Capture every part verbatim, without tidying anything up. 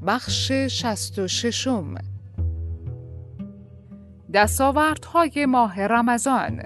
بخش شصت و ششم. دستاوردهای ماه رمضان.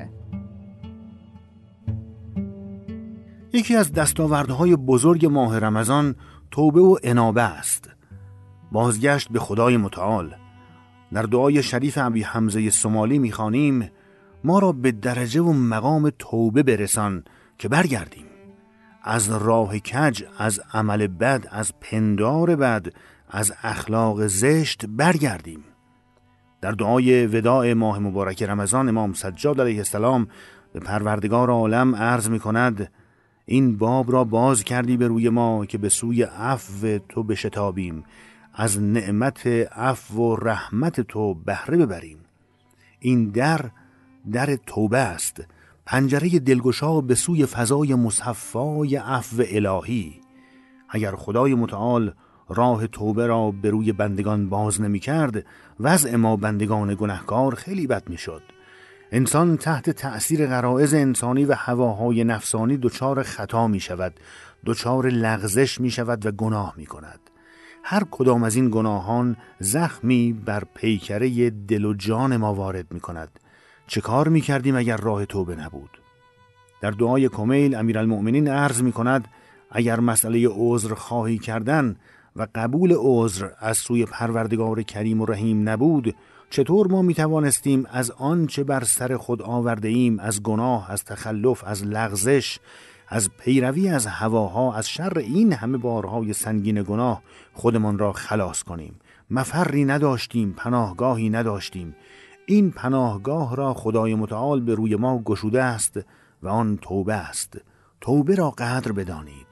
یکی از دستاوردهای بزرگ ماه رمضان توبه و انابه است. بازگشت به خدای متعال. در دعای شریف ابی حمزه سمالی می‌خوانیم: ما را به درجه و مقام توبه برسان که برگردیم از راه کج، از عمل بد، از پندار بد، از اخلاق زشت برگردیم. در دعای وداع ماه مبارک رمضان امام سجاد علیه السلام به پروردگار عالم عرض می کند: این باب را باز کردی به روی ما که به سوی عفو تو بشتابیم، از نعمت عفو و رحمت تو بهره ببریم. این در در توبه است، پنجره دلگشا به سوی فضای مصفای عفو الهی. اگر خدای متعال راه توبه را به روی بندگان باز نمی کرد، وضع ما بندگان گناهکار خیلی بد می شد. انسان تحت تأثیر غرایز انسانی و هواهای نفسانی دچار خطا می شود، دچار لغزش می شود و گناه می کند. هر کدام از این گناهان زخمی بر پیکره دل و جان ما وارد می کند. چه کار می کردیم اگر راه توبه نبود؟ در دعای کمیل امیرالمؤمنین عرض می کند: اگر مسئله عذر خواهی کردن و قبول عذر از سوی پروردگار کریم و رحیم نبود، چطور ما می توانستیم از آن چه بر سر خود آورده ایم، از گناه، از تخلف، از لغزش، از پیروی از هواها، از شر این همه بارهای سنگین گناه خودمان را خلاص کنیم؟ مفری نداشتیم، پناهگاهی نداشتیم. این پناهگاه را خدای متعال به روی ما گشوده است و آن توبه است. توبه را قدر بدانید.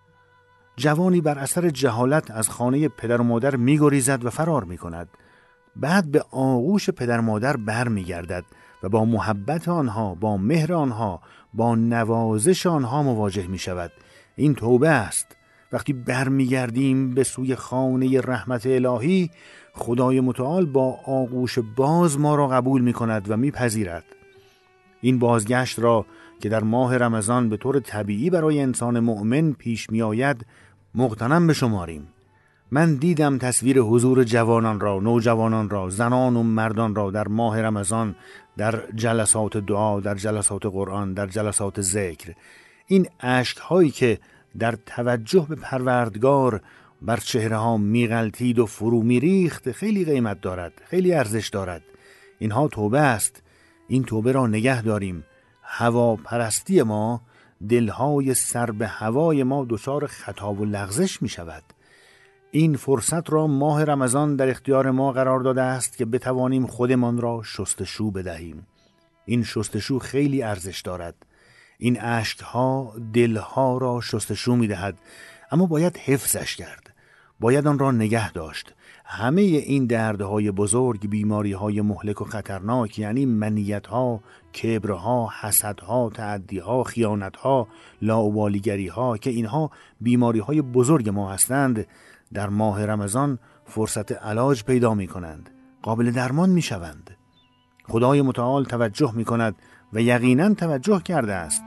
جوانی بر اثر جهالت از خانه پدر و مادر می گریزد و فرار می کند. بعد به آغوش پدر مادر بر می گردد و با محبت آنها، با مهر آنها، با نوازش آنها مواجه می شود. این توبه است. وقتی بر می گردیم به سوی خانه رحمت الهی، خدای متعال با آغوش باز ما را قبول می کند و می پذیرد. این بازگشت را که در ماه رمضان به طور طبیعی برای انسان مؤمن پیش می آید مغتنم بشماریم. من دیدم تصویر حضور جوانان را، نوجوانان را، زنان و مردان را در ماه رمضان در جلسات دعا، در جلسات قرآن، در جلسات ذکر. این اشک هایی که در توجه به پروردگار بر چهره ها میغلطید و فرو میریخت خیلی قیمت دارد، خیلی ارزش دارد. اینها توبه است. این توبه را نگه داریم. هوا پرستی ما، دلهای سر به هوای ما دچار خطا و لغزش می شود. این فرصت را ماه رمضان در اختیار ما قرار داده است که بتوانیم خودمان را شستشو بدهیم. این شستشو خیلی ارزش دارد. این اشکها دلها را شستشو می دهد، اما باید حفظش کرد، باید آن را نگه داشت. همه این دردهای بزرگ، بیماریهای مهلک و خطرناک، یعنی منیتها، کبرها، حسدها، تعدیها، خیانتها، لاابالیگریها، که اینها بیماریهای بزرگ ما هستند، در ماه رمضان فرصت علاج پیدا می کنند، قابل درمان می شوند. خدای متعال توجه می کند و یقیناً توجه کرده است.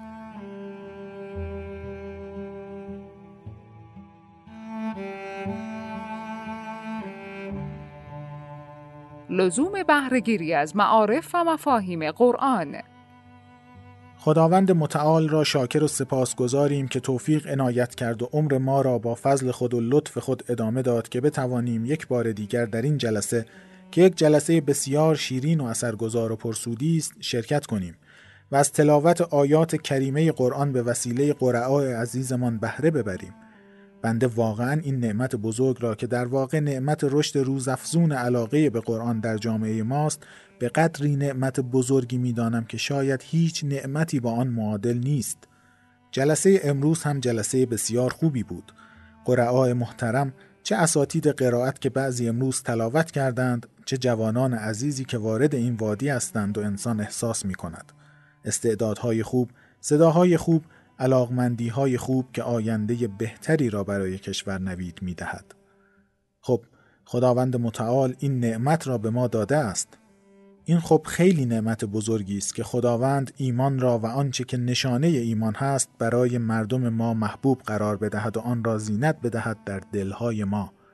لزوم بهره‌گیری از معارف و مفاهیم قرآن. خداوند متعال را شاکر و سپاسگزاریم که توفیق عنایت کرد و عمر ما را با فضل خود و لطف خود ادامه داد که بتوانیم یک بار دیگر در این جلسه که یک جلسه بسیار شیرین و اثرگذار و پرسودی است شرکت کنیم و از تلاوت آیات کریمه قرآن به وسیله قرآء عزیزمان بهره ببریم. بنده واقعا این نعمت بزرگ را که در واقع نعمت رشد روزافزون علاقه به قرآن در جامعه ماست به قدری نعمت بزرگی می‌دانم که شاید هیچ نعمتی با آن معادل نیست. جلسه امروز هم جلسه بسیار خوبی بود. قرآء محترم، چه اساتید قرائت که بعضی امروز تلاوت کردند، چه جوانان عزیزی که وارد این وادی هستند و انسان احساس می‌کند. استعدادهای خوب، صداهای خوب، علاقمندی‌های خوب که آینده بهتری را برای کشور نوید می‌دهد. خب خداوند متعال این نعمت را به ما داده است. این خب خیلی نعمت بزرگی است که خداوند ایمان را و آنچه که نشانه ایمان هست برای مردم ما محبوب قرار بدهد و آن را زینت بدهد در دلهای ما.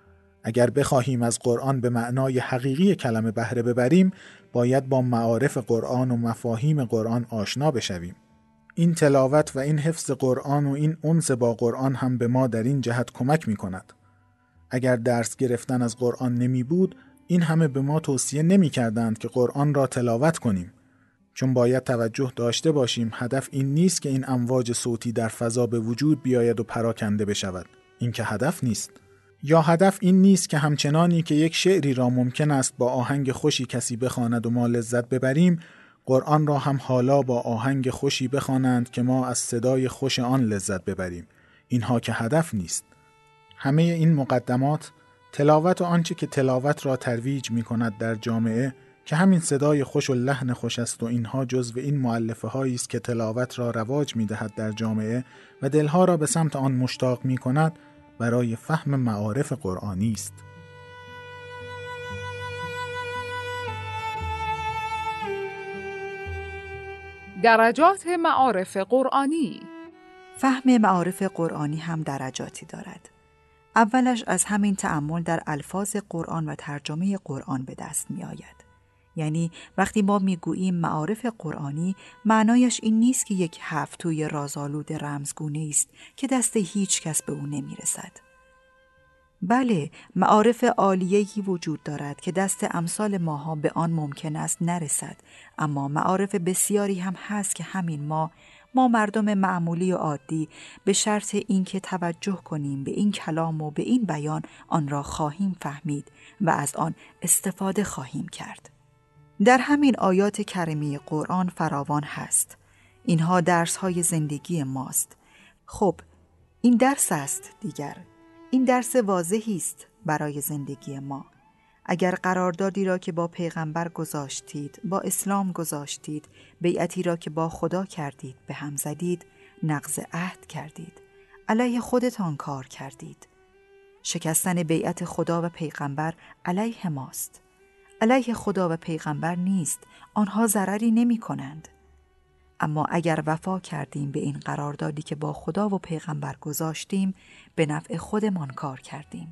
اگر بخواهیم از قرآن به معنای حقیقی کلمه بهره ببریم، باید با معارف قرآن و مفاهیم قرآن آشنا بشویم. این تلاوت و این حفظ قرآن و این انس با قرآن هم به ما در این جهت کمک می کند. اگر درس گرفتن از قرآن نمی بود، این همه به ما توصیه نمی کردند که قرآن را تلاوت کنیم. چون باید توجه داشته باشیم هدف این نیست که این امواج صوتی در فضا به وجود بیاید و پراکنده بشود. این که هدف نیست. یا هدف این نیست که همچنانی که یک شعری را ممکن است با آهنگ خوشی کسی بخواند و ما لذت ببریم، قرآن را هم حالا با آهنگ خوشی بخوانند که ما از صدای خوش آن لذت ببریم. اینها که هدف نیست. همه این مقدمات، تلاوت و آنچه که تلاوت را ترویج می کند در جامعه که همین صدای خوش و لحن خوش است و اینها جزو این مؤلفه هایی است که تلاوت را رواج می دهد در جامعه و دلها را به سمت آن مشتاق می کند، برای فهم معارف قرآنی است. درجات معارف قرآنی. فهم معارف قرآنی هم درجاتی دارد. اولش از همین تأمل در الفاظ قرآن و ترجمه قرآن به دست می آید. یعنی وقتی ما می گوییم معارف قرآنی، معنایش این نیست که یک هفتوی رازآلود رمزگونه است که دست هیچ کس به او نمی رسد. بله، معارف عالیه‌ای وجود دارد که دست امثال ماها به آن ممکن است نرسد، اما معارف بسیاری هم هست که همین ما ما مردم معمولی و عادی به شرط اینکه توجه کنیم به این کلام و به این بیان آن را خواهیم فهمید و از آن استفاده خواهیم کرد. در همین آیات کریمه قرآن فراوان هست. اینها درس‌های زندگی ماست. خب، این درس است دیگر. این درس واضحی است برای زندگی ما. اگر قراردادی را که با پیغمبر گذاشتید، با اسلام گذاشتید، بیعتی را که با خدا کردید به هم زدید، نقض عهد کردید، علیه خودتان کار کردید. شکستن بیعت خدا و پیغمبر علیه ماست. علیه خدا و پیغمبر نیست، آنها ضرری نمی کنند. اما اگر وفا کردیم به این قراردادی که با خدا و پیغمبر گذاشتیم، به نفع خودمان کار کردیم.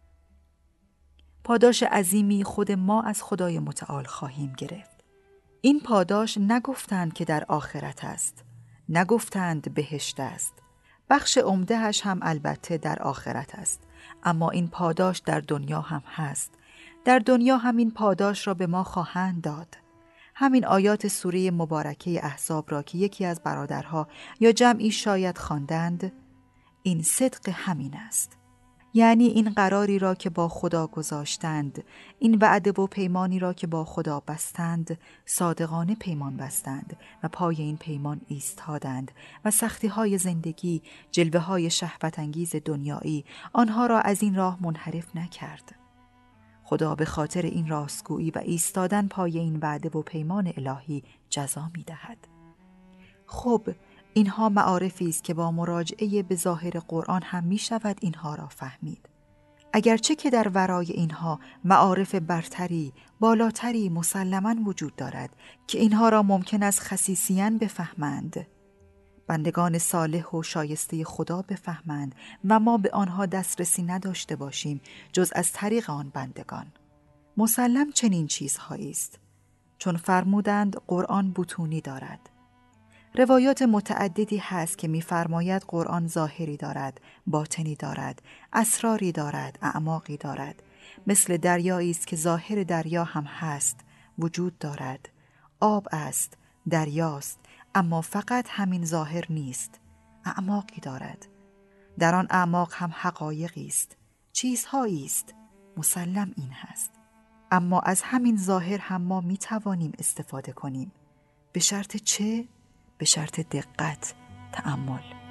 پاداش عظیمی خود ما از خدای متعال خواهیم گرفت. این پاداش نگفتند که در آخرت است، نگفتند بهشت است. بخش عمدهش هم البته در آخرت است، اما این پاداش در دنیا هم هست. در دنیا همین پاداش را به ما خواهند داد. همین آیات سوره مبارکه احزاب را که یکی از برادرها یا جمعی شاید خواندند، این صدق همین است. یعنی این قراری را که با خدا گذاشتند، این وعده و پیمانی را که با خدا بستند، صادقانه پیمان بستند و پای این پیمان ایستادند و سختی های زندگی، جلوه های شهوت انگیز دنیایی آنها را از این راه منحرف نکرد. خدا به خاطر این راستگویی و ایستادن پای این وعده و پیمان الهی جزا می دهد. خب، اینها معارفی است که با مراجعه به ظاهر قرآن هم می شود اینها را فهمید. اگرچه که در ورای اینها معارف برتری، بالاتری مسلماً وجود دارد که اینها را ممکن است خسیسیان بفهمند، بندگان صالح و شایسته خدا بفهمند و ما به آنها دسترسی نداشته باشیم جز از طریق آن بندگان. مسلم چنین چیزهایی است، چون فرمودند قرآن بطونی دارد. روایات متعددی هست که می‌فرماید قرآن ظاهری دارد، باطنی دارد، اسراری دارد، اعماقی دارد. مثل دریایی است که ظاهر دریا هم هست، وجود دارد. آب است، دریاست، اما فقط همین ظاهر نیست، اعماقی دارد. در آن اعماق هم حقایقی است، چیزهایی است، مسلم این هست. اما از همین ظاهر هم ما می‌توانیم استفاده کنیم. به شرط چه؟ به شرط دقت، تأمل.